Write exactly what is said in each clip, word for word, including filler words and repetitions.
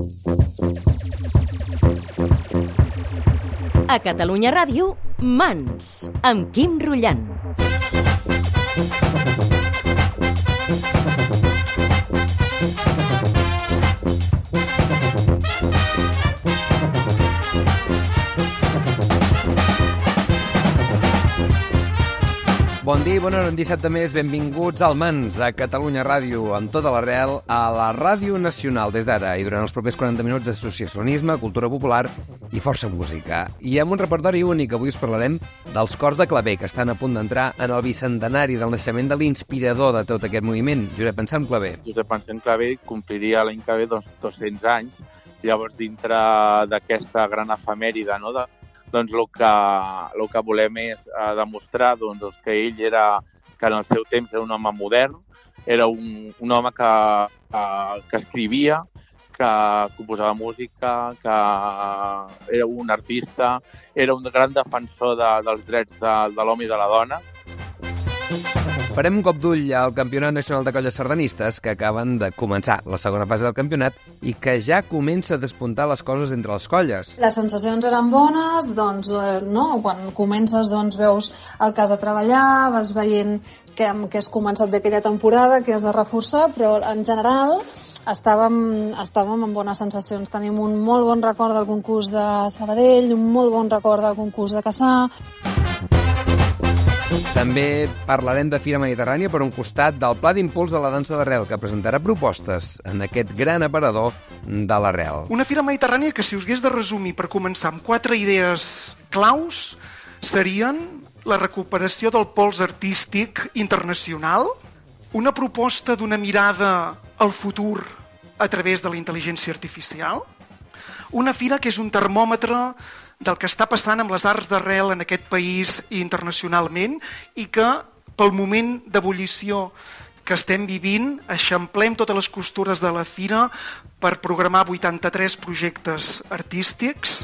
A Catalunya Ràdio, Mans, amb Quim Rullant. Bon dia i bona hora, un dissabte més. Benvinguts al Mans, a Catalunya Ràdio, amb tota l'arrel, a la Ràdio Nacional, des d'ara i durant els propers quaranta minuts d'associacionisme, cultura popular i força música. I amb un repertori únic, avui us parlarem dels cors de claver, que estan a punt d'entrar en el bicentenari del naixement de l'inspirador de tot aquest moviment, Josep Anselm Clavé. Josep Anselm Clavé compliria l'any que ve doncs, dos-cents anys, llavors dintre d'aquesta gran efemèride, no?, de doncs el que, el que volem és eh, demostrar doncs, que ell era, que en el seu temps era un home modern, era un, un home que, eh, que escrivia, que composava música, que era un artista, era un gran defensor de, dels drets de, de l'home i de la dona. Farem un cop d'ull al Campionat Nacional de Colles Sardanistes, que acaben de començar la segona fase del campionat i que ja comença a despuntar les coses entre les colles. Les sensacions eren bones, doncs, eh, no? Quan comences doncs, veus el que has de treballar, vas veient que, que has començat bé aquella temporada, que has de reforçar, però en general estàvem, estàvem amb bones sensacions. Tenim un molt bon record del concurs de Sabadell, un molt bon record del concurs de Cassà. També parlarem de Fira Mediterrània per un costat del Pla d'Impuls de la Dansa d'Arrel, que presentarà propostes en aquest gran aparador de l'Arrel. Una Fira Mediterrània que, si us hagués de resumir per començar amb quatre idees claus, serien la recuperació del pols artístic internacional, una proposta d'una mirada al futur a través de la intel·ligència artificial, una fira que és un termòmetre del que està passant amb les arts d'arrel en aquest país i internacionalment i que, pel moment d'ebullició que estem vivint, eixamplem totes les costures de la fira per programar vuitanta-tres projectes artístics.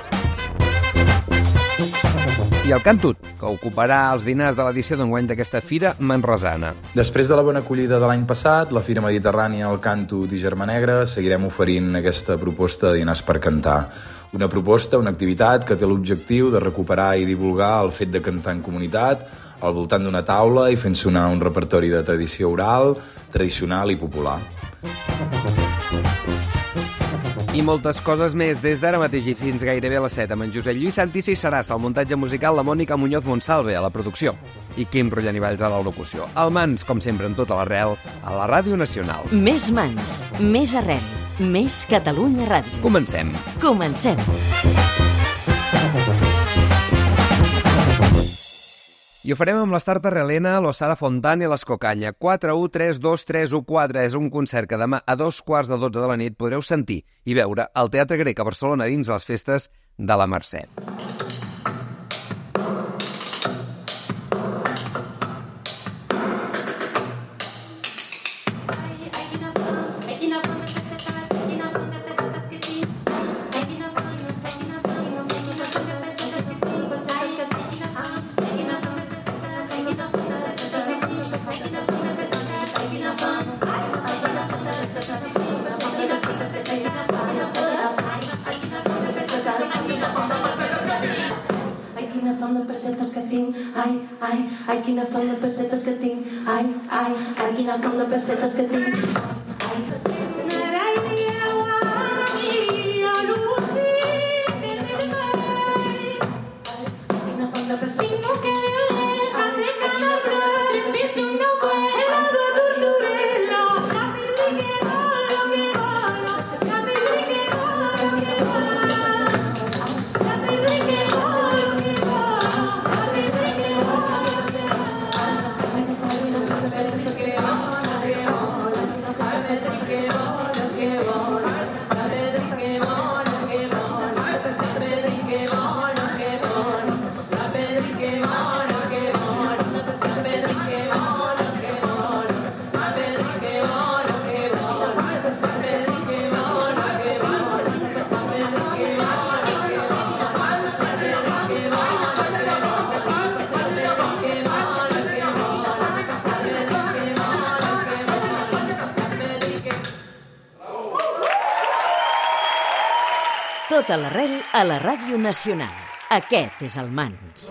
I el Cantut, que ocuparà els dinars de l'edició d'enguany d'aquesta Fira manresana. Després de la bona acollida de l'any passat, la Fira Mediterrània, el Cantut i Germanegra, seguirem oferint aquesta proposta de dinars per cantar. Una proposta, una activitat que té l'objectiu de recuperar i divulgar el fet de cantar en comunitat, al voltant d'una taula i fent sonar un repertori de tradició oral, tradicional i popular. I moltes coses més des d'ara mateix i fins gairebé a les set, amb en Josep Lluís Santissa i Saràs, al muntatge musical, la Mònica Muñoz Monsalve a la producció i Quim Rullant i Valls a la locució. El Mans, com sempre, en tota l'arrel, a la Ràdio Nacional. Més Mans, més arrel, més Catalunya Ràdio. Comencem. Comencem. I ho farem amb l'Start Arrelena, l'Ossara Fontana i l'Escocanya. quatre u tres dos tres u quatre és un concert que demà a dos quarts de dotze de la nit podreu sentir i veure al Teatre Grec a Barcelona dins les festes de la Mercè. Ai, ai, ai, quina fam de pessetes que tinc. Ai, ai, ai, quina fam de pessetes que tinc. Ai, pessetes que tinc. Quina fam de pessetes que tinc. Tota l'arrel a la Ràdio Nacional. Aquest és el Mans.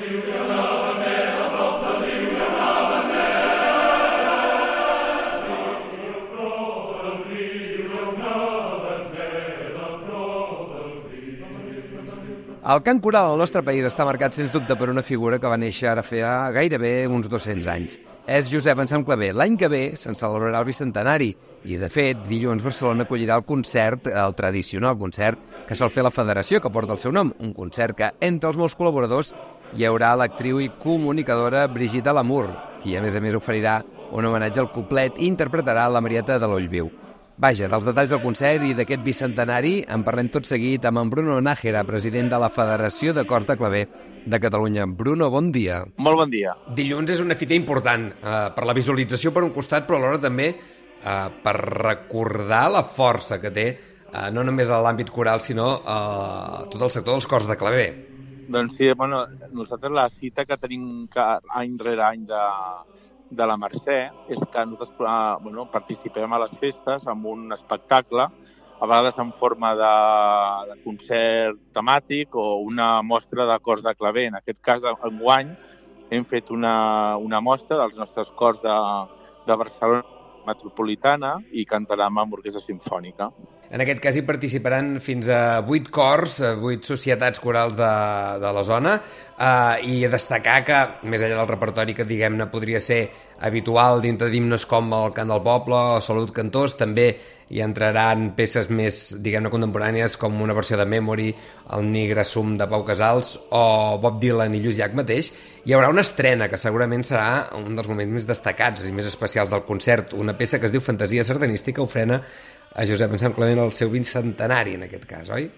El cant coral al nostre país està marcat, sens dubte, per una figura que va néixer ara fa gairebé uns dos-cents anys. És Josep Anselm Clavé. L'any que ve se'n celebrarà el bicentenari i, de fet, dilluns Barcelona acollirà el concert, el tradicional concert, que sol fer la federació, que porta el seu nom, un concert que, entre els molts col·laboradors, hi haurà l'actriu i comunicadora Brigitte Lamour, qui, a més a més, oferirà un homenatge al cuplet i interpretarà la Marieta de l'Ull Viu. Vaja, dels detalls del concert i d'aquest bicentenari en parlem tot seguit amb en Bruno Nájera, president de la Federació de Cors de Clavé de Catalunya. Bruno, bon dia. Molt bon dia. Dilluns és una fita important eh, per la visualització per un costat, però alhora també eh, per recordar la força que té eh, no només a l'àmbit coral, sinó a eh, tot el sector dels cors de clavé. Doncs sí, bueno, nosaltres la cita que tenim que any rere any de, de la Mercè és que nosaltres eh, bueno, participem a les festes amb un espectacle, a vegades en forma de, de concert temàtic o una mostra de cors de clavé. En aquest cas, enguany, hem fet una, una mostra dels nostres cors de, de Barcelona metropolitana i cantarem amb orquestra simfònica. En aquest cas hi participaran fins a vuit cors, vuit societats corals de, de la zona, eh, i destacar que, més enllà del repertori que, diguem-ne, podria ser habitual dintre d'himnes com el Cant del Poble o Salut Cantors, també hi entraran peces més, diguem-ne, contemporànies com una versió de Memory, el Nigre Sum de Pau Casals o Bob Dylan i Lluís Llach mateix. Hi haurà una estrena que segurament serà un dels moments més destacats i més especials del concert, una peça que es diu Fantasia Sardanística, ofrena a Josep Anselm Clavé el seu bicentenari, en aquest cas, oi?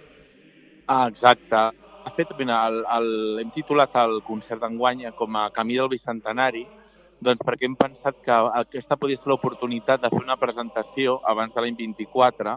Ah, exacte. De fet, el, el, hem titulat el concert d'enguany com a Camí del Bicentenari, doncs perquè hem pensat que aquesta podria ser l'oportunitat de fer una presentació abans de l'any vint-i-quatre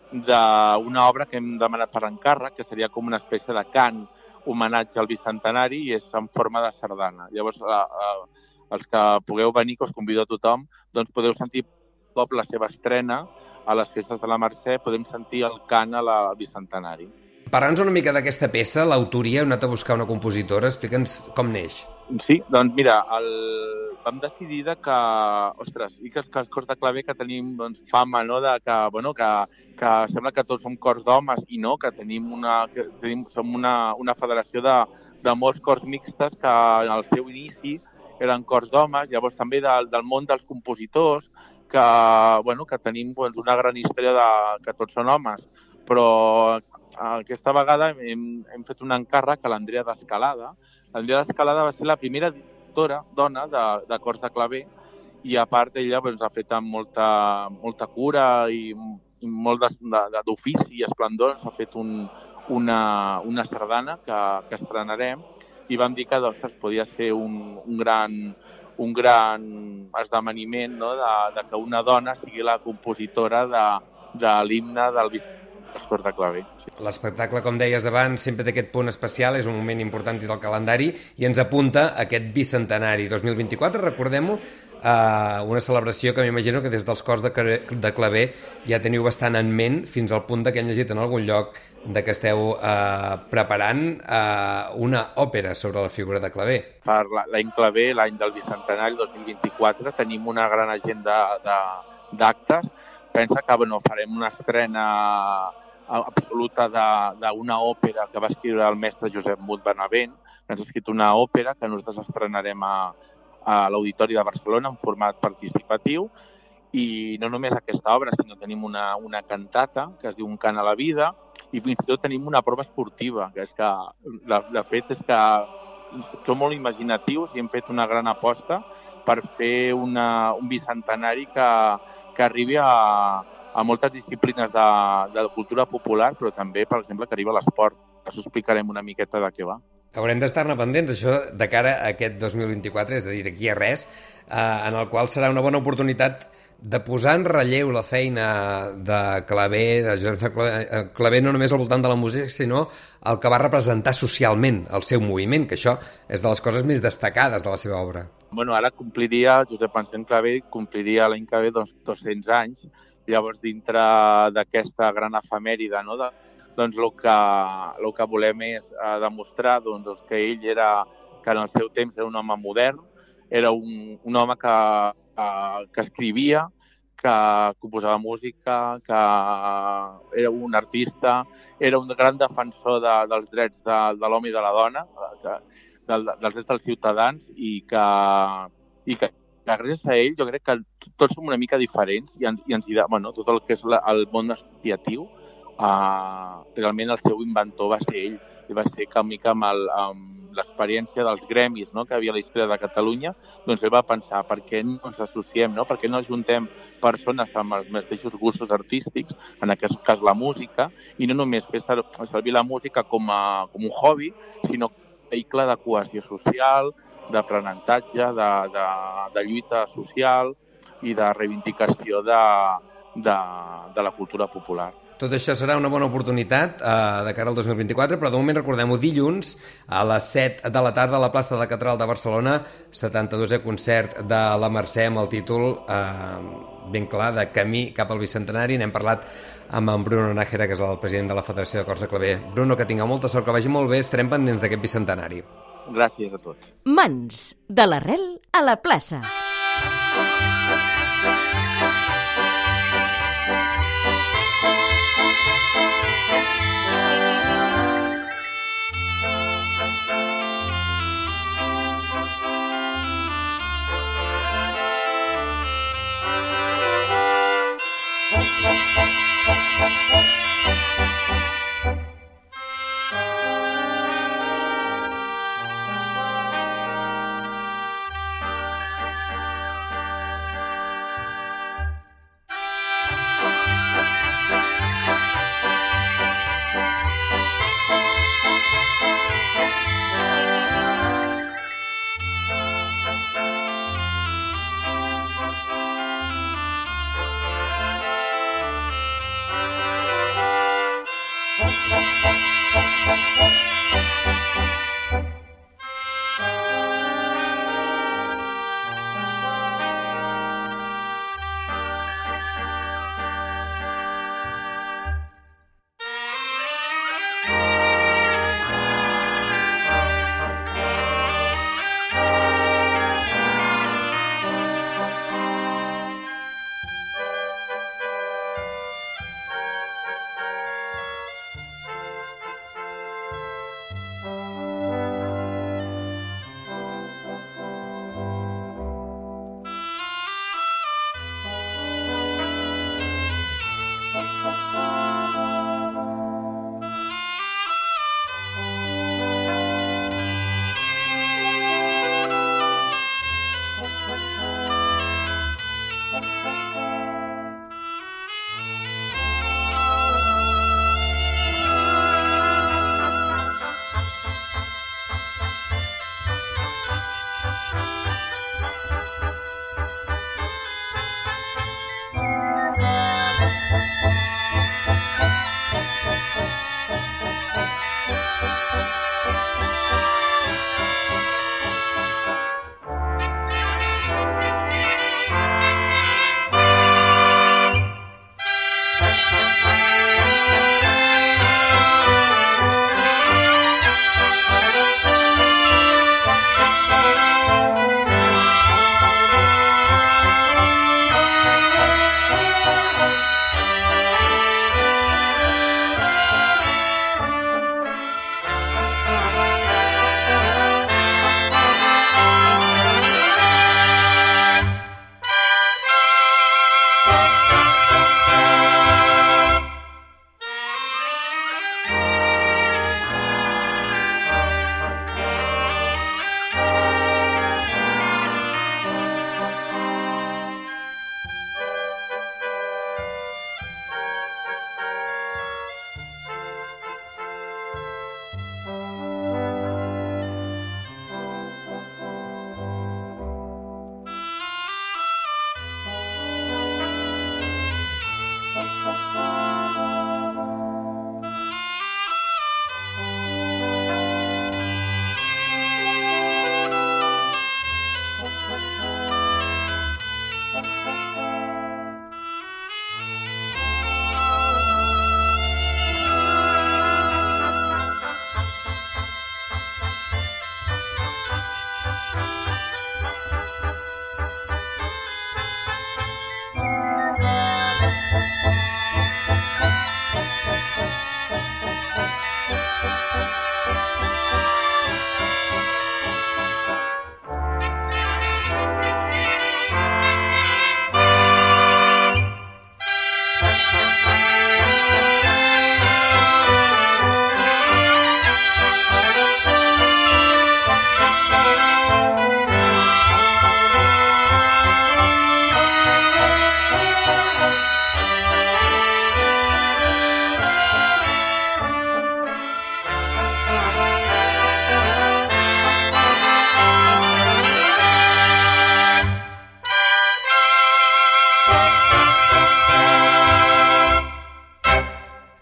d'una obra que hem demanat per encàrrec, que seria com una espècie de cant homenatge al bicentenari i és en forma de sardana. Llavors, a, a, els que pugueu venir, que us convido a tothom, doncs podeu sentir cop la seva estrena a les festes de la Mercè, podem sentir el cant a la bicentenari. Parla'ns una mica d'aquesta peça, l'autoria, hem anat a buscar una compositora, explica'ns com neix. Sí, doncs mira, el... vam decidir que, ostres, i que els, que els cors de clavé que tenim doncs, fama, no?, de que, bueno, que, que sembla que tots som cors d'homes i no, que tenim una, que tenim, som una, una federació de, de molts cors mixtes que al seu inici eren cors d'homes, llavors també del, del món dels compositors, que, bueno, que tenim doncs, una gran història de que tots són homes, però aquesta vegada hem, hem fet un encàrrec a l'Andrea d'Escalada. L'Andrea d'Escalada va ser la primera directora dona de, de cors de clavé i a part ella doncs, ha fet amb molta, molta cura i, i molt d'ofici i esplendor. Ha fet un, una, una sardana que, que estrenarem i vam dir que doncs, podia ser un, un gran... un gran esdeveniment, no?, de, de que una dona sigui la compositora de, de l'himne del cors de clavé. Sí. L'espectacle, com deies abans, sempre té aquest punt especial, és un moment important del calendari i ens apunta aquest bicentenari dos mil vint-i-quatre, recordem-ho, eh, una celebració que m'imagino que des dels cors de, de clavé ja teniu bastant en ment, fins al punt de que hem llegit en algun lloc de que esteu eh, preparant eh, una òpera sobre la figura de clavé. Per l'any clavé, l'any del bicentenari, dos mil vint-i-quatre, tenim una gran agenda d'actes. Pensa que bueno, farem una estrena absoluta d'una òpera que va escriure el mestre Josep Mut Benavent. Ens ha escrit una òpera que nosaltres estrenarem a, a l'Auditori de Barcelona en format participatiu. I no només aquesta obra, sinó tenim una, una cantata que es diu Un cant a la vida i fins i tot tenim una prova esportiva, que és que, de, de fet, és que som molt imaginatius i hem fet una gran aposta per fer una, un bicentenari que, que arribi a, a moltes disciplines de, de cultura popular, però també, per exemple, que arribi a l'esport. Això explicarem una miqueta de què va. Haurem d'estar-ne pendents, això de cara a aquest dos mil vint-i-quatre, és a dir, d'aquí a res, eh, en el qual serà una bona oportunitat de posar en relleu la feina de Clavé, de Josep Clavé, no només al voltant de la música, sinó el que va representar socialment el seu moviment, que això és de les coses més destacades de la seva obra. Bueno, ara compliria, Josep Anselm Clavé compliria l'any que ve dos, dos-cents anys, llavors dintre d'aquesta gran efemèride, no?, de, doncs el que, el que volem és eh, demostrar doncs, que ell era, que en el seu temps era un home modern, era un, un home que, eh, que escrivia, que composava música, que era un artista, era un gran defensor de, dels drets de, de l'home i de la dona, que, de, dels drets dels ciutadans, i que, i que, que gràcies a ell jo crec que tots som una mica diferents i, i ens dirà, bueno, tot el que és la, el món associatiu, uh, realment el seu inventor va ser ell, i va ser que a mica amb, el, amb l'experiència dels gremis, no?, que havia a la història de Catalunya, doncs ell va pensar per què no ens associem, no? Per què no ajuntem persones amb els mateixos gustos artístics, en aquest cas la música, i no només fer servir la música com, a, com un hobby, sinó com un vehicle de cohesió social, d'aprenentatge, de, de, de lluita social i de reivindicació de, de, de la cultura popular. Tot això serà una bona oportunitat eh, de cara al dos mil vint-i-quatre, però de moment recordem-ho, dilluns a les set de la tarda a la plaça de la Catedral de Barcelona, setanta-dosè concert de la Mercè amb el títol eh, ben clar de Camí cap al Bicentenari. N'hem parlat amb en Bruno Nájera, que és el president de la Federació de Cors de Claver. Bruno, que tingueu molta sort, que vagi molt bé, estarem pendents d'aquest Bicentenari. Gràcies a tots. Mans, de l'arrel a la plaça.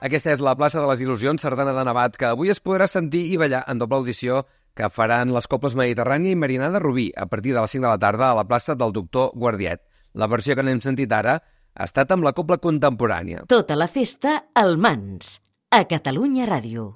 Aquesta és la plaça de les Il·lusions, sardana de Nevat, que avui es podrà sentir i ballar en doble audició que faran les Cobles Mediterrània i Marinada Rubí a partir de les cinc de la tarda a la plaça del Doctor Guardiet. La versió que n'hem sentit ara ha estat amb la Cobla Contemporània. Tota la festa al Mans, a Catalunya Ràdio.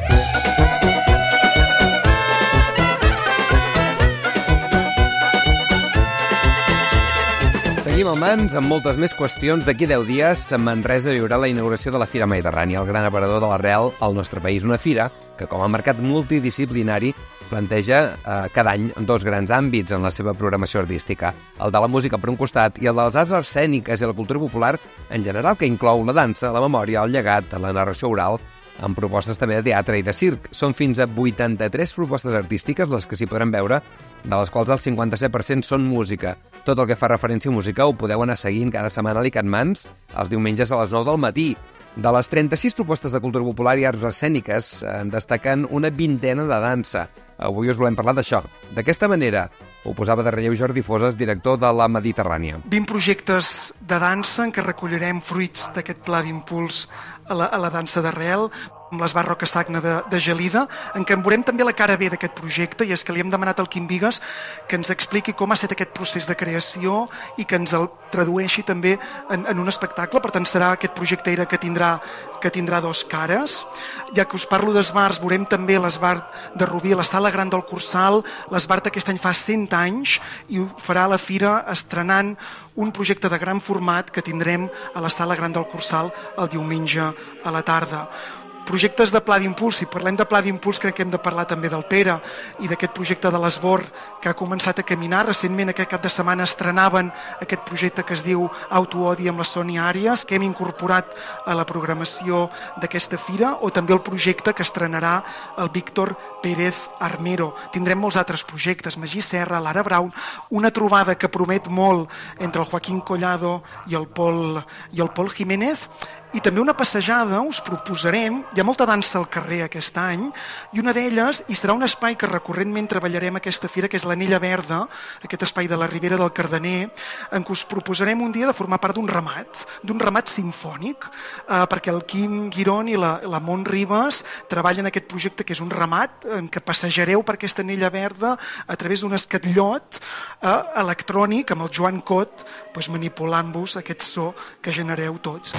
Seguim al Mans amb moltes més qüestions. D'aquí deu dies, Manresa viurà la inauguració de la Fira Mediterrània, el gran aparador de l'arrel al nostre país. Una fira que, com a mercat multidisciplinari, planteja eh, cada any dos grans àmbits en la seva programació artística. El de la música per un costat i el de les arts escèniques i la cultura popular en general, que inclou la dansa, la memòria, el llegat, la narració oral, amb propostes també de teatre i de circ. Són fins a vuitanta-tres propostes artístiques les que s'hi podran veure, de les quals el cinquanta-set per cent són música. Tot el que fa referència a música ho podeu anar seguint cada setmana a l'I C A T Mans, els diumenges a les nou del matí. De les trenta-sis propostes de cultura popular i arts escèniques en destaquen una vintena de dansa. Avui us volem parlar d'això. D'aquesta manera ho posava de relleu Jordi Foses, director de la Mediterrània. vint projectes de dansa en què recollirem fruits d'aquest pla d'impuls a la, a la dansa d'arrel, amb l'Esbar Roca Sagna de, de Gelida, en què en veurem també la cara B d'aquest projecte, i és que li hem demanat al Quim Vigues que ens expliqui com ha estat aquest procés de creació i que ens el tradueixi també en, en un espectacle. Per tant, serà aquest projecte era que tindrà, que tindrà dos cares. Ja que us parlo d'esbars, veurem també l'Esbar de Rubí a la Sala Gran del Cursal. L'Esbar aquest any fa cent anys i ho farà a la fira estrenant un projecte de gran format que tindrem a la Sala Gran del Cursal el diumenge a la tarda. Projectes de pla d'impuls. Si parlem de pla d'impuls, crec que hem de parlar també del Pere i d'aquest projecte de l'Esbor que ha començat a caminar. Recentment, aquest cap de setmana, estrenaven aquest projecte que es diu Autoodi amb la Sònia Àries, que hem incorporat a la programació d'aquesta fira, o també el projecte que estrenarà el Víctor Pérez Armero. Tindrem molts altres projectes, Magí Serra, Lara Brown, una trobada que promet molt entre el Joaquín Collado i el Pol, i el Pol Jiménez, i també una passejada. Us proposarem, hi ha molta dansa al carrer aquest any, i una d'elles, i serà un espai que recurrentment treballarem aquesta fira, que és l'Anella Verda, aquest espai de la Ribera del Cardener, en què us proposarem un dia de formar part d'un ramat, d'un ramat simfònic, eh, perquè el Quim Guirón i la, la Mont Ribes treballen aquest projecte, que és un ramat en què passejareu per aquesta Anella Verda a través d'un escatllot eh, electrònic, amb el Joan Cot, doncs, manipulant-vos aquest so que genereu tots.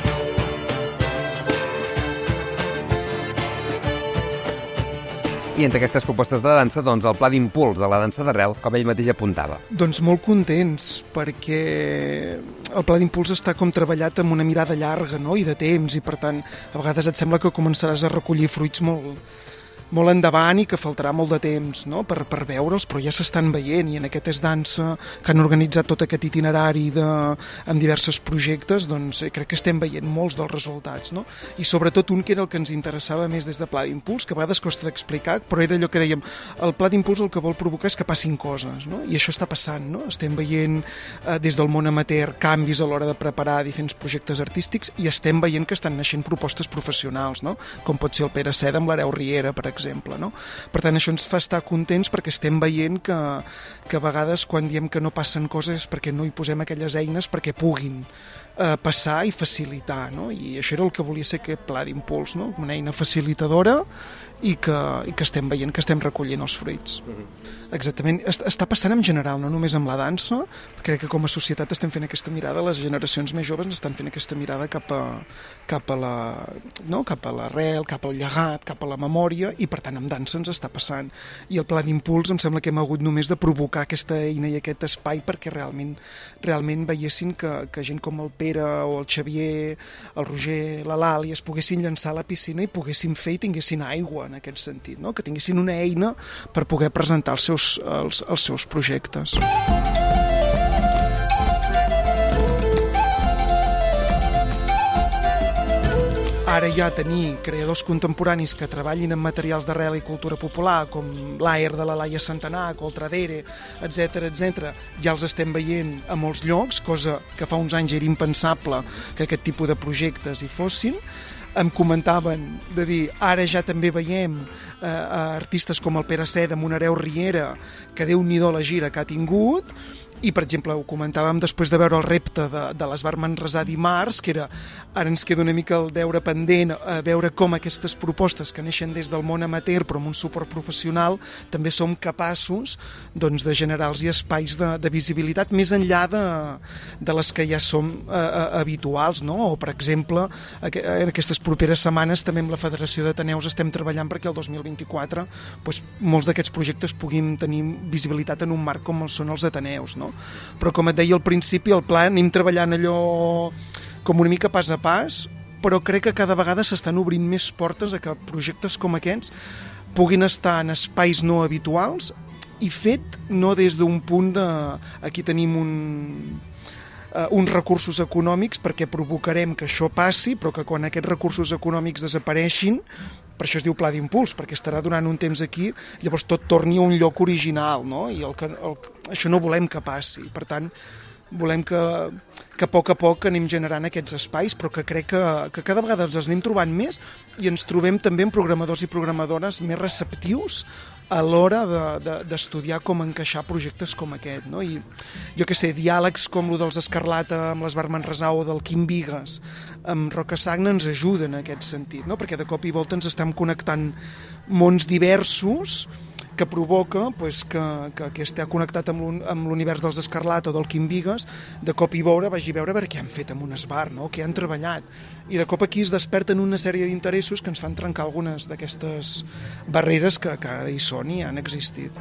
I entre aquestes propostes de dansa, doncs, el pla d'impuls de la dansa d'arrel, com ell mateix apuntava. Doncs molt contents, perquè el pla d'impuls està com treballat amb una mirada llarga, no?, i de temps, i per tant, a vegades et sembla que començaràs a recollir fruits molt, molt endavant i que faltarà molt de temps, no?, per, per veure'ls, però ja s'estan veient, i en aquest És Dansa, que han organitzat tot aquest itinerari de, amb diversos projectes, doncs crec que estem veient molts dels resultats, no? I sobretot un que era el que ens interessava més des de Pla d'Impuls, que a vegades costa d'explicar, però era allò que dèiem, el Pla d'Impuls el que vol provocar és que passin coses, no? I això està passant, no? Estem veient eh, des del món amateur canvis a l'hora de preparar diferents projectes artístics, i estem veient que estan naixent propostes professionals, no?, com pot ser el Pere Seda amb l'Hereu Riera, per exemple. exemple, no? Per tant, això ens fa estar contents perquè estem veient que, que a vegades quan diem que no passen coses és perquè no hi posem aquelles eines perquè puguin eh, passar i facilitar, no? I això era el que volia ser aquest Pla d'Impuls, no? Una eina facilitadora i que, i que estem veient que estem recollint els fruits. Uh-huh. Exactament. Està passant en general, no només amb la dansa. Crec que com a societat estem fent aquesta mirada, les generacions més joves estan fent aquesta mirada cap a, cap a la, no? cap a l'arrel, cap al llegat, cap a la memòria, i per tant amb dansa ens està passant. I el Pla d'Impuls em sembla que hem hagut només de provocar aquesta eina i aquest espai perquè realment, realment veiessin que, que gent com el Pere o el Xavier, el Roger, la Lali es poguessin llançar a la piscina i poguessin fer i tinguessin aigua en aquest sentit, no? Que tinguessin una eina per poder presentar els seus, els, els seus projectes. Ara ja tenir creadors contemporanis que treballin en materials d'arrel i cultura popular, com l'Aer de la Laia Santanac o el Tradere, etcètera, etcètera, ja els estem veient a molts llocs, cosa que fa uns anys era impensable que aquest tipus de projectes hi fossin. Em comentaven de dir, ara ja també veiem eh, artistes com el Pere Seda amb un Hereu Riera, que Déu-n'hi-do la gira que ha tingut, I, per exemple, ho comentàvem després de veure el repte de, de l'Esbar Manresà dimarts, que era, ara ens queda una mica el deure pendent, a veure com aquestes propostes que neixen des del món amateur però amb un suport professional també som capaços doncs, de generar-los espais de, de visibilitat més enllà de, de les que ja som eh, habituals, no? O, per exemple, en aquestes properes setmanes també amb la Federació d'Ateneus estem treballant perquè el dos mil vint-i-quatre doncs, molts d'aquests projectes puguin tenir visibilitat en un marc com són els Ateneus, no? Però com et deia al principi, el pla anem treballant allò com una mica pas a pas, però crec que cada vegada s'estan obrint més portes a que projectes com aquests puguin estar en espais no habituals i fet no des d'un punt de... Aquí tenim un, uh, uns recursos econòmics perquè provocarem que això passi, però que quan aquests recursos econòmics desapareixin, per això es diu pla d'impuls, perquè estarà durant un temps aquí, llavors tot torni a un lloc original, no? I el que, el, això no volem que passi. Per tant, volem que, que a poc a poc anem generant aquests espais, però que crec que, que cada vegada els anem trobant més i ens trobem també amb programadors i programadores més receptius a l'hora d'estudiar de, de, com encaixar projectes com aquest, no? I jo què sé, diàlegs com el dels Escarlata amb l'Esbar Manresà o del Quim Vigues amb Roca Sagna ens ajuden en aquest sentit, no? Perquè de cop i volta ens estem connectant mons diversos que provoca pues, que, que, que estigui connectat amb l'univers dels Escarlata o del Quim Vigues, de cop i veure, vagi a veure, veure què han fet amb un esbar, no? Què han treballat. I de cop aquí es desperten una sèrie d'interessos que ens fan trencar algunes d'aquestes barreres que, que ara hi són i han existit.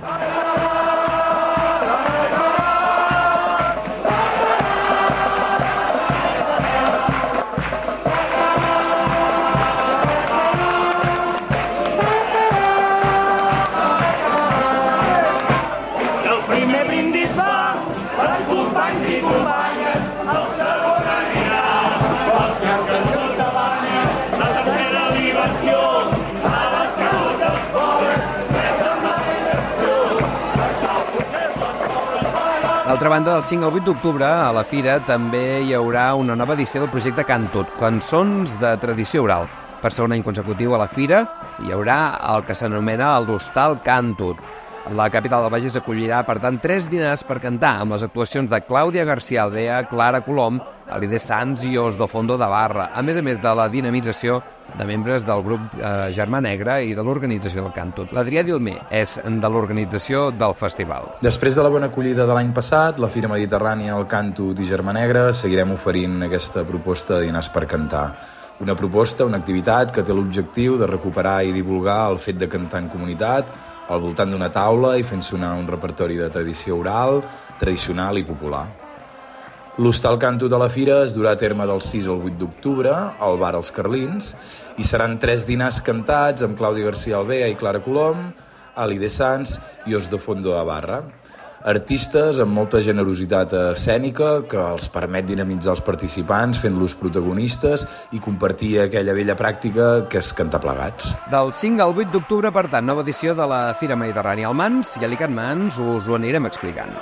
D'altra banda, del cinc al vuit d'octubre, a la Fira, també hi haurà una nova edició del projecte Cantut, cançons de tradició oral. Per segon any consecutiu a la Fira hi haurà el que s'anomena el d'Hostal Cantut. La capital del Bages acollirà, per tant, tres dinars per cantar, amb les actuacions de Clàudia García Aldea, Clara Colom, Alide Sanz i Os do Fondo de Barra, a més a més de la dinamització de membres del grup eh, Germà Negre i de l'organització del Cantut. L'Adrià Dilmé és de l'organització del festival. Després de la bona acollida de l'any passat, la Fira Mediterrània, el Cantut i Germà Negre, seguirem oferint aquesta proposta de dinars per cantar. Una proposta, una activitat que té l'objectiu de recuperar i divulgar el fet de cantar en comunitat, al voltant d'una taula i fent sonar un repertori de tradició oral, tradicional i popular. L'Hostal Cantut de la Fira es durà a terme del sis al vuit d'octubre al bar Els Carlins i seran tres dinars cantats amb Clàudia García Aldea i Clara Colom, Alide Sanz i Os do Fondo de Barra. Artistes amb molta generositat escènica que els permet dinamitzar els participants fent-los protagonistes i compartir aquella vella pràctica que és cantar plegats. Del cinc al vuit d'octubre, per tant, nova edició de la Fira Mediterrània al Mans i a l'ICAT Mans us ho anirem explicant.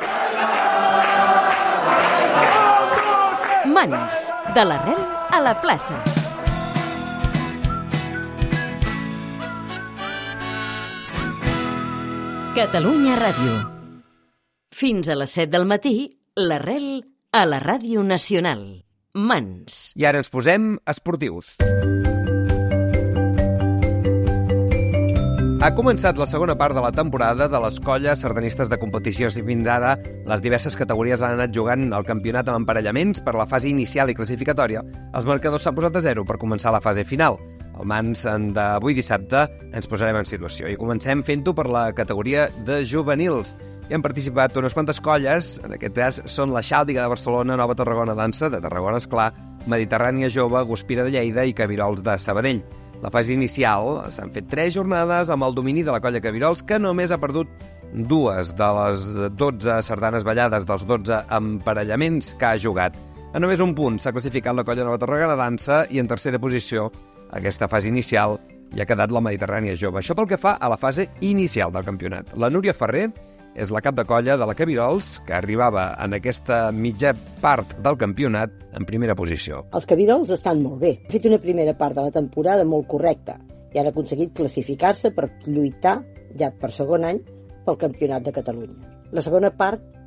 Mans, de l'arrel a la plaça. Catalunya Ràdio. Fins a les set del matí, l'arrel a la Ràdio Nacional. Mans. I ara ens posem esportius. Ha començat la segona part de la temporada de les colles sardanistes de competició i fins ara les diverses categories han anat jugant el campionat amb emparellaments per la fase inicial i classificatòria. Els marcadors s'han posat a zero per començar la fase final. Al Mans d'avui dissabte ens posarem en situació i comencem fent-ho per la categoria de juvenils. Hi han participat unes quantes colles, en aquest cas són la Xàldiga de Barcelona, Nova Tarragona Dansa, de Tarragona esclar, Mediterrània Jove, Guspira de Lleida i Cabirols de Sabadell. La fase inicial s'han fet tres jornades amb el domini de la colla Cabirols, que només ha perdut dues de les dotze sardanes ballades dels dotze emparellaments que ha jugat. A només un punt s'ha classificat la colla Nova Tarragona Dansa i en tercera posició, aquesta fase inicial, hi ha quedat la Mediterrània Jove. Això pel que fa a la fase inicial del campionat. La Núria Ferrer és la cap de colla de la Cabirols, que arribava en aquesta mitja part del campionat en primera posició. Els Cabirols estan molt bé. Han fet una primera part de la temporada molt correcta i han aconseguit classificar-se per lluitar, ja per segon any, pel Campionat de Catalunya. La segona part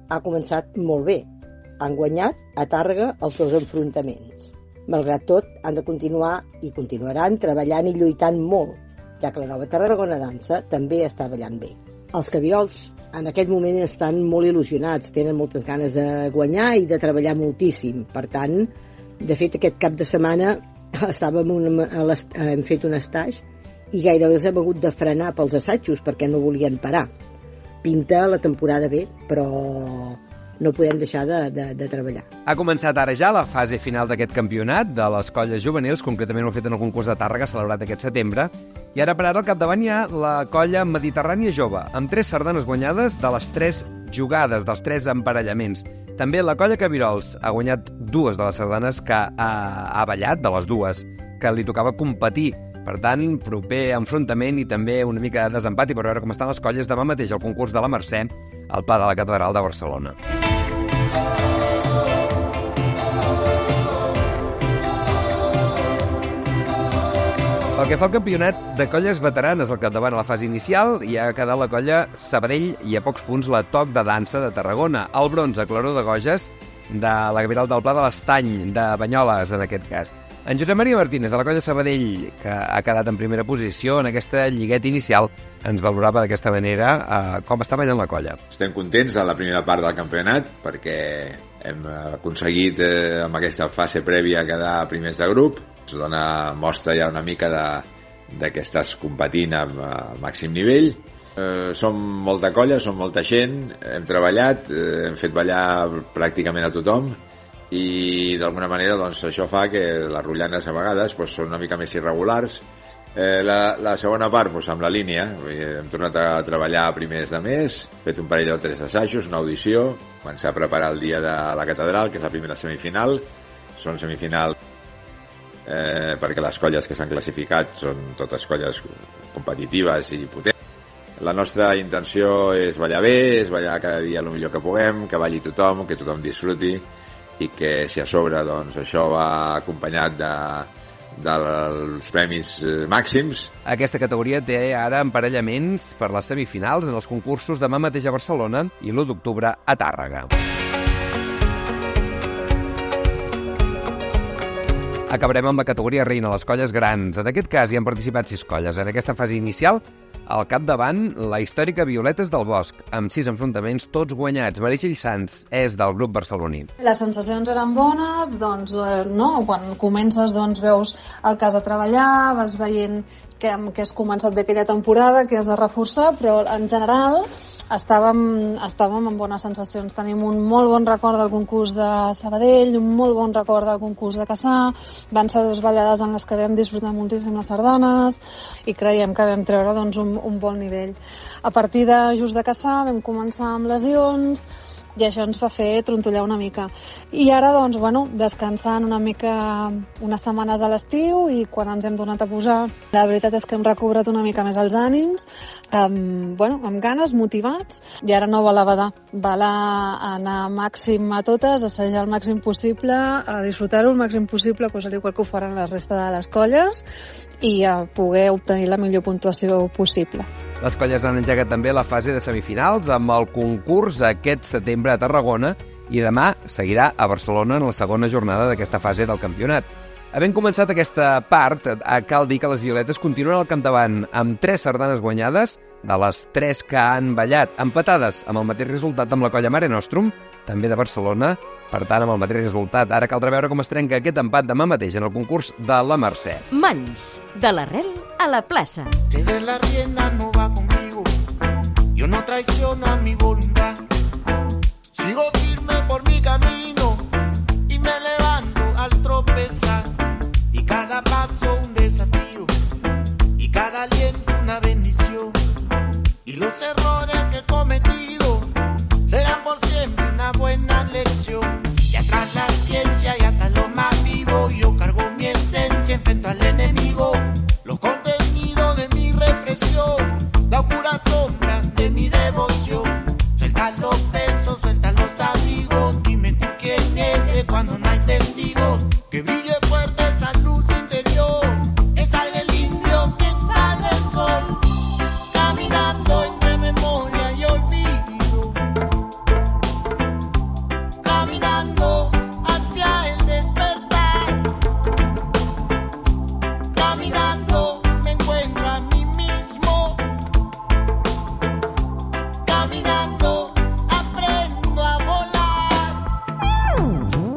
ha començat molt bé. Han guanyat a Tàrrega els seus enfrontaments. Malgrat tot, han de continuar i continuaran treballant i lluitant molt, ja que la nova Tarragona Dansa també està ballant bé. Els cabirols en aquest moment estan molt il·lusionats, tenen moltes ganes de guanyar i de treballar moltíssim. Per tant, de fet, aquest cap de setmana estàvem un, hem fet un estatge i gairebé els hem hagut de frenar pels assajos perquè no volien parar. Pinta la temporada bé, però no podem deixar de, de, de treballar. Ha començat ara ja la fase final d'aquest campionat de les colles juvenils, concretament ho ha fet en el concurs de Tàrrega, celebrat aquest setembre, i ara per ara al capdavant hi ha la colla Mediterrània Jove, amb tres sardanes guanyades de les tres jugades, dels tres emparellaments. També la colla Cabirols ha guanyat dues de les sardanes que ha, ha ballat, de les dues, que li tocava competir. Per tant, proper enfrontament i també una mica de desempat i per veure com estan les colles demà mateix al concurs de la Mercè al Pla de la Catedral de Barcelona. Pel que fa al campionat de colles veteranes al capdavant a la fase inicial, hi ha quedat la colla Sabadell i a pocs punts la Toc de Dansa de Tarragona. El bronze, Claror de Goges, de la Capital del Pla de l'Estany, de Banyoles, en aquest cas. En Josep Maria Martínez, de la colla Sabadell, que ha quedat en primera posició en aquesta lligueta inicial, ens valorava d'aquesta manera eh, com està ballant la colla. Estem contents de la primera part del campionat perquè hem aconseguit eh, amb aquesta fase prèvia quedar primers de grup. Ens dona mostra ja una mica de, de que estàs competint amb el màxim nivell. Eh, som molta colla, som molta gent, hem treballat, eh, hem fet ballar pràcticament a tothom i d'alguna manera doncs, això fa que les rotllanes a vegades doncs, són una mica més irregulars. Eh, la, la segona part doncs, amb la línia, hem tornat a treballar a primers de mes, fet un parell o tres assajos, una audició, començar a preparar el dia de la catedral, que és la primera semifinal. Són semifinals eh, perquè les colles que s'han classificat són totes colles competitives i potents. La nostra intenció és ballar bé, és ballar cada dia el millor que puguem, que balli tothom, que tothom disfruti i que si a sobre doncs, això va acompanyat de, dels premis màxims. Aquesta categoria té ara emparellaments per les semifinals en els concursos demà mateix a Barcelona i l'u d'octubre a Tàrrega. Acabarem amb la categoria reina, les colles grans. En aquest cas hi han participat sis colles. En aquesta fase inicial, al capdavant, la històrica Violetes del Bosc, amb sis enfrontaments, tots guanyats. Meritxell Sans és del grup barceloní. Les sensacions eren bones, doncs, eh, no? Quan comences, doncs, veus el que has de treballar, vas veient que, que has començat bé aquella temporada, que has de reforçar, però en general estàvem, estàvem amb bones sensacions. Tenim un molt bon record del concurs de Sabadell, un molt bon record del concurs de Cassà, van ser dues ballades en les que vam disfrutar moltíssim les sardanes i creiem que vam treure doncs, un, un bon nivell. A partir de just de Cassà vam començar amb lesions i això ens va fer trontollar una mica. I ara, doncs, bueno, descansant una mica unes setmanes a l'estiu i quan ens hem donat a posar, la veritat és que hem recobrat una mica més els ànims, amb, bueno, amb ganes, motivats, i ara no val a badar, val a anar màxim a totes, assajar el màxim possible, a disfrutar-ho el màxim possible, doncs, al igual que ho faran la resta de les colles, i a poder obtenir la millor puntuació possible. Les colles han engegat també la fase de semifinals amb el concurs aquest setembre a Tarragona i demà seguirà a Barcelona en la segona jornada d'aquesta fase del campionat. Havent començat aquesta part, cal dir que les Violetes continuen al capdavant amb tres sardanes guanyades de les tres que han ballat, empatades amb el mateix resultat amb la colla Mare Nostrum, també de Barcelona, per tant, amb el mateix resultat. Ara caldrà veure com es trenca aquest empat demà mateix en el concurs de la Mercè. Mans, de l'arrel a la plaça. Ceder la rienda no va conmigo, yo no traiciono a mi voluntad, sigo firme por mi camino y me levanto al tropezar, y cada paso un desafío y cada aliento una bendición, y los errores que he cometido serán por siempre una buena lección. Y atrás la ciencia y atrás lo más vivo, yo cargo mi esencia, enfrento al enemigo, los contenidos de mi represión, la oscura sombra de mi devoción. Suelta los pesos, suelta los sabios.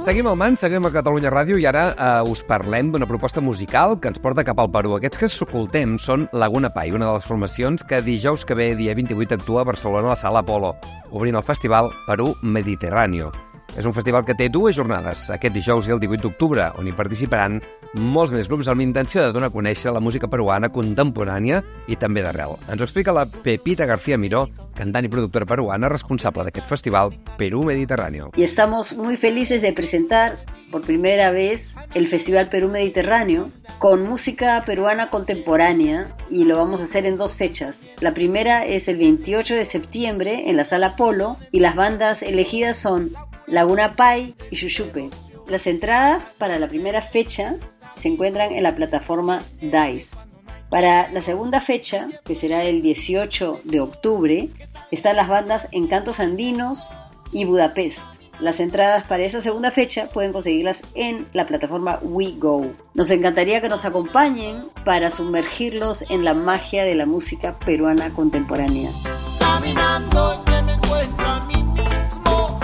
Seguim al Mans, seguim a Catalunya Ràdio i ara eh, us parlem d'una proposta musical que ens porta cap al Perú. Aquests que escoltem són Laguna Pai, una de les formacions que dijous que ve, dia vint-i-vuit, actua a Barcelona a la Sala Apolo, obrint el festival Perú Mediterráneo. És un festival que té dues jornades, aquest dijous i el divuit d'octubre, on hi participaran molts més grups amb l'intenció de donar a conèixer la música peruana contemporània i també d'arrel. Ens ho explica la Pepita García Miró, cantant i productora peruana responsable d'aquest festival Perú Mediterráneo. Y estamos muy felices de presentar por primera vez el Festival Perú Mediterráneo con música peruana contemporánea y lo vamos a hacer en dos fechas. La primera es el veintiocho de septiembre en la Sala Apolo y las bandas elegidas son Laguna Pai y Xuxupe. Las entradas para la primera fecha se encuentran en la plataforma Dice. Para la segunda fecha, que será el dieciocho de octubre, están las bandas Encantos Andinos y Budapest. Las entradas para esa segunda fecha pueden conseguirlas en la plataforma WeGo. Nos encantaría que nos acompañen para sumergirlos en la magia de la música peruana contemporánea. Caminando es que me encuentro a mí mismo.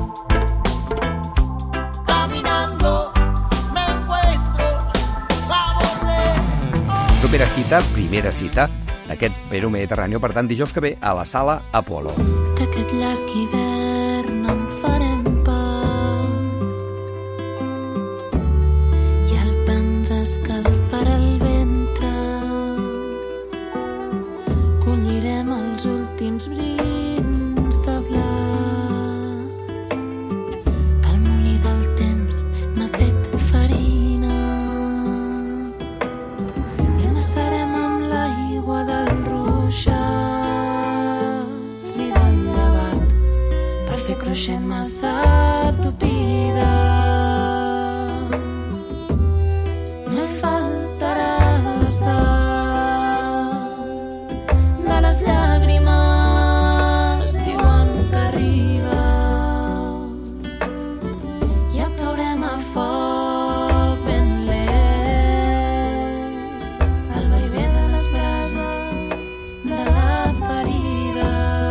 Caminando me encuentro a volver. Propera cita, primera cita, d'aquest Perú Mediterráneo, per tant, dijous que ve a la Sala Apolo. D'aquest llarg hivern en farem pa i el pa ens escalfarà el ventre. Collirem els últims brins de blat que el molí del temps n'ha fet farina i amassarem amb l'aigua del ruixat cruixent massa tupida. No hi faltarà la sal de les llàgrimes, diuen que arriba. Ja caurem a foc ben lent al vaivé de les brases de la ferida.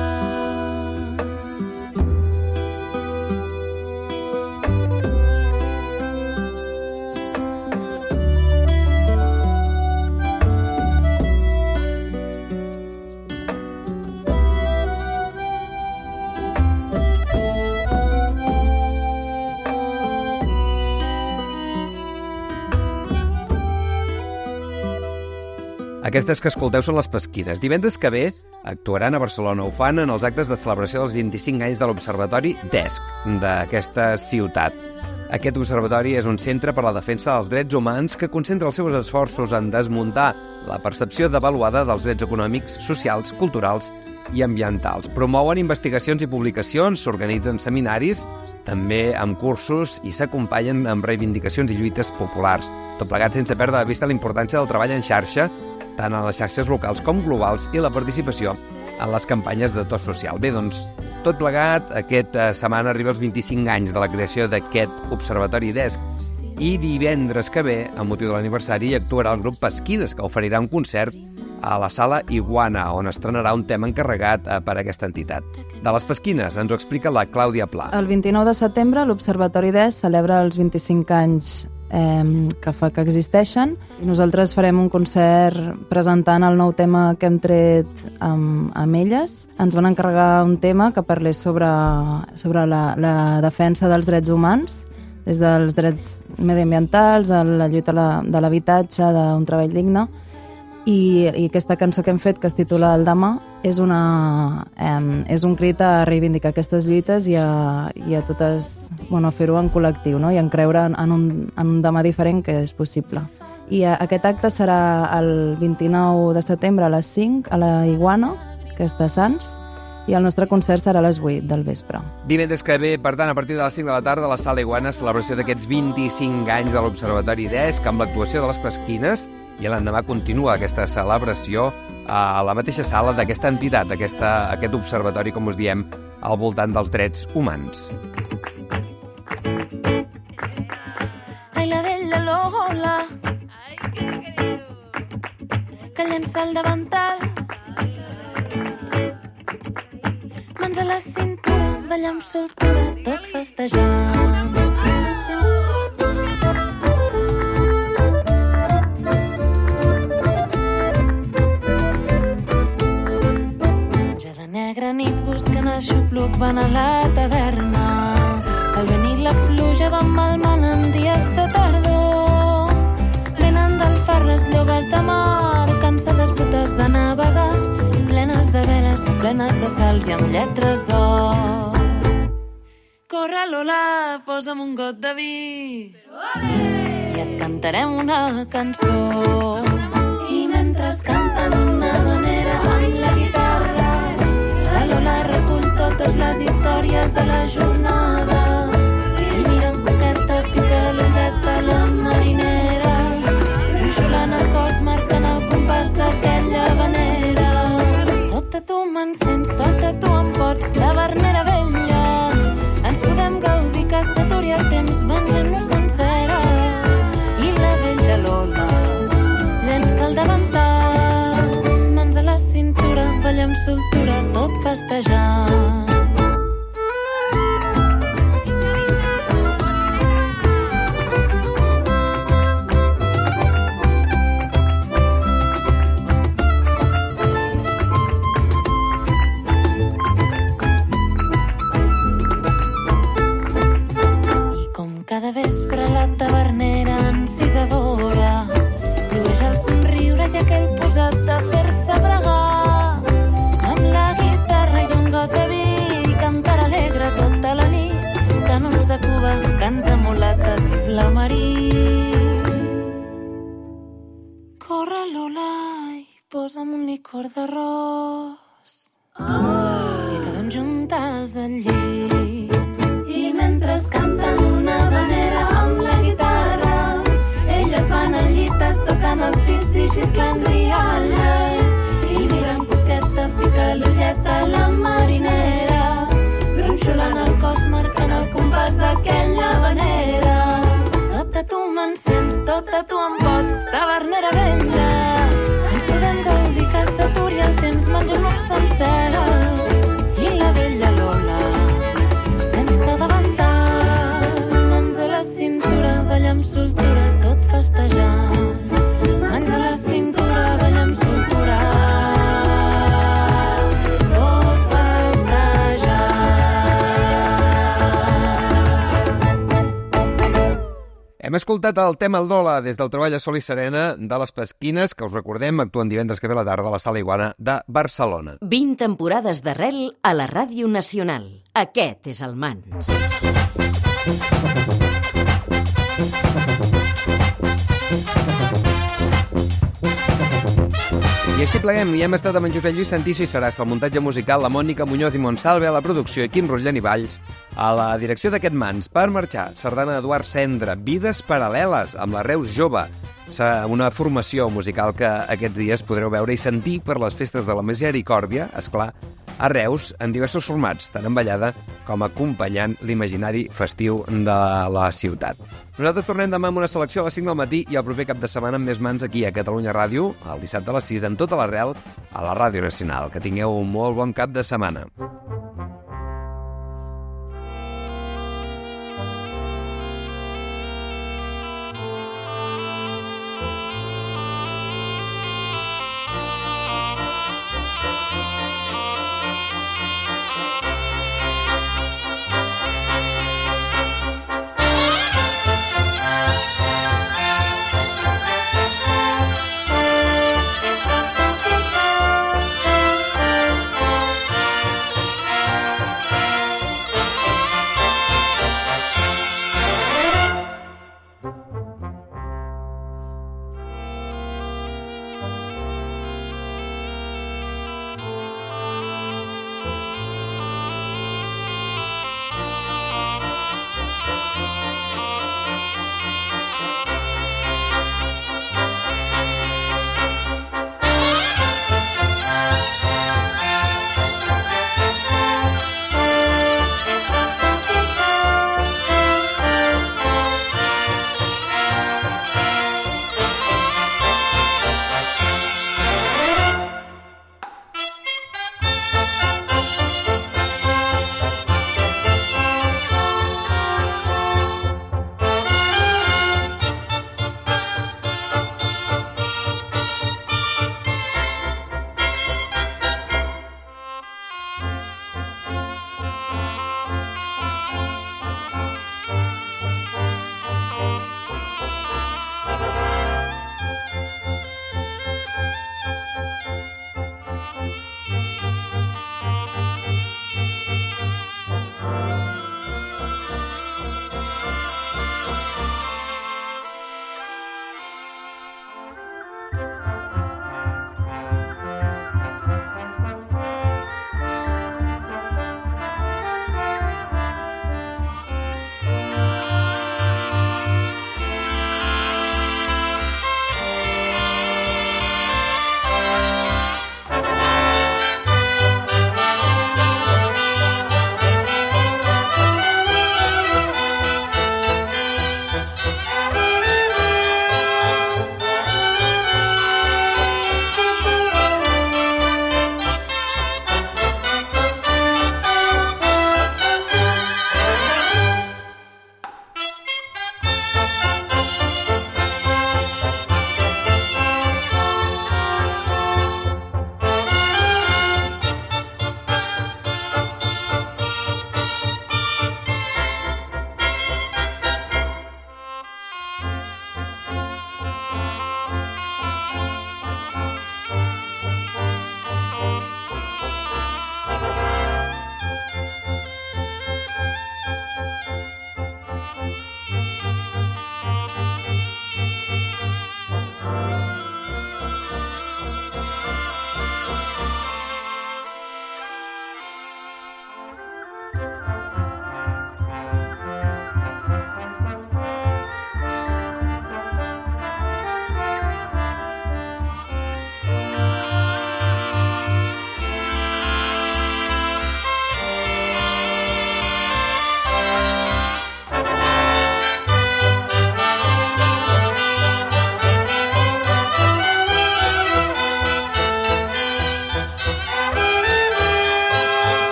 Aquestes que escolteu són les Pesquines. Divendres que ve actuaran a Barcelona. Ho fan en els actes de celebració dels vint-i-cinc anys de l'Observatori DESC d'aquesta ciutat. Aquest observatori és un centre per a la defensa dels drets humans que concentra els seus esforços en desmuntar la percepció devaluada dels drets econòmics, socials, culturals i ambientals. Promouen investigacions i publicacions, s'organitzen seminaris, també amb cursos i s'acompanyen amb reivindicacions i lluites populars. Tot plegat sense perdre de vista la importància del treball en xarxa, tant en les xarxes locals com globals, i la participació en les campanyes de to social. Bé, doncs, tot plegat, aquesta setmana arriba als vint-i-cinc anys de la creació d'aquest Observatori DESC i divendres que ve, amb motiu de l'aniversari, actuarà el grup Pesquines, que oferirà un concert a la Sala Iguana, on estrenarà un tema encarregat per aquesta entitat. De les Pesquines ens ho explica la Clàudia Pla. El vint-i-nou de setembre l'Observatori DESC celebra els vint-i-cinc anys eh, que fa que existeixen i nosaltres farem un concert presentant el nou tema que hem tret amb, amb elles. Ens van encarregar un tema que parlés sobre, sobre la, la defensa dels drets humans, des dels drets mediambientals, a la lluita de l'habitatge, d'un treball digne. I, i aquesta cançó que hem fet, que es titula El demà, és, una, eh, és un crit a reivindicar aquestes lluites i a, i a totes, bueno, fer-ho en col·lectiu, no? I en creure en, en, un, en un demà diferent que és possible. I a, aquest acte serà el vint-i-nou de setembre a les cinc a la Iguana, que és de Sants, i el nostre concert serà a les vuit del vespre. Divendres que ve, per tant, a partir de les cinc de la tarda, a la Sala Iguana, celebració d'aquests vint-i-cinc anys de l'Observatori DESC, amb l'actuació de les Pesquines, i l'endemà continua aquesta celebració a la mateixa sala d'aquesta entitat, d'aquesta, aquest observatori, com us diem, al voltant dels drets humans. Ai, la vella Lola, que llença el davantal, mans a la cintura, ballar amb soltura, tot festejant. poc van a la taverna. El vent i la pluja van malmant en dies de tardor. Venen del far les llobes de mar, cansades brutes de navegar, plenes de veles, plenes de sal i amb lletres d'or. Corre, Lola, posa'm un got de vi i et cantarem una cançó. I mentre canten una manera amb la guitarra, la Lola recull totes les històries de la jornada. I mira en coqueta, pica l'ulleta la marinera, ronxolant el cos, marcant el compàs d'aquella vanera. Tota tu m'encens, tota tu em pots, tavernera vella. Ens podem gaudir que s'aturi el temps menjant-nos senceres. I la vella Lola llença el davantal, mans a la cintura, balla amb soltura, tot festejant. Cada vespre la tavernera encisadora llueix el somriure i aquell posat de fer-se bregar. Amb la guitarra i un got de vi, cantar alegre tota la nit, canons de Cuba, cants de mulates i blau marí. Corre, Lola, i posa'm un licor d'arròs i quedem juntes al llit. I mentre canten una vanera amb la guitarra, elles van al llit tocant els pits i xisclant rialles. I mirant coqueta, pica l'ulleta la marinera, ronxolant el cos, marcant el compàs d'aquella vanera. Tota tu m'encens, tota tu em pots, tavernera vella. Ens podem gaudir que s'aturi el temps menjant-nos senceres. I la vella Lola sense davantal, mans a la cintura, balla amb soltura, tot festejant. Mans a la cintura, balla amb soltura, tot festejant. Hem escoltat el tema Lola des del treball a Sol i Serena de les Pesquines, que us recordem actuen divendres que ve a la tarda a la Sala Iguana de Barcelona. vint temporades d'arrel a la Ràdio Nacional. Aquest és el Mans. I així pleguem, i hem estat amb en Josep Lluís Santiso i Sarassa, al muntatge musical, la Mònica Muñoz i Monsalve, a la producció, i Quim Rotllán i Valls, a la direcció d'aquest Mans. Per marxar, sardana d'Eduard Cendra, Vides paral·leles, amb la Reus Jove, una formació musical que aquests dies podreu veure i sentir per les festes de la Misericòrdia, esclar, a Reus, en diversos formats, tant en ballada com acompanyant l'imaginari festiu de la ciutat. Nosaltres tornem demà amb una selecció a les cinc del matí i el proper cap de setmana amb més Mans aquí a Catalunya Ràdio, el dissabte a les sis, en tota l'arrel, a la Ràdio Nacional. Que tingueu un molt bon cap de setmana.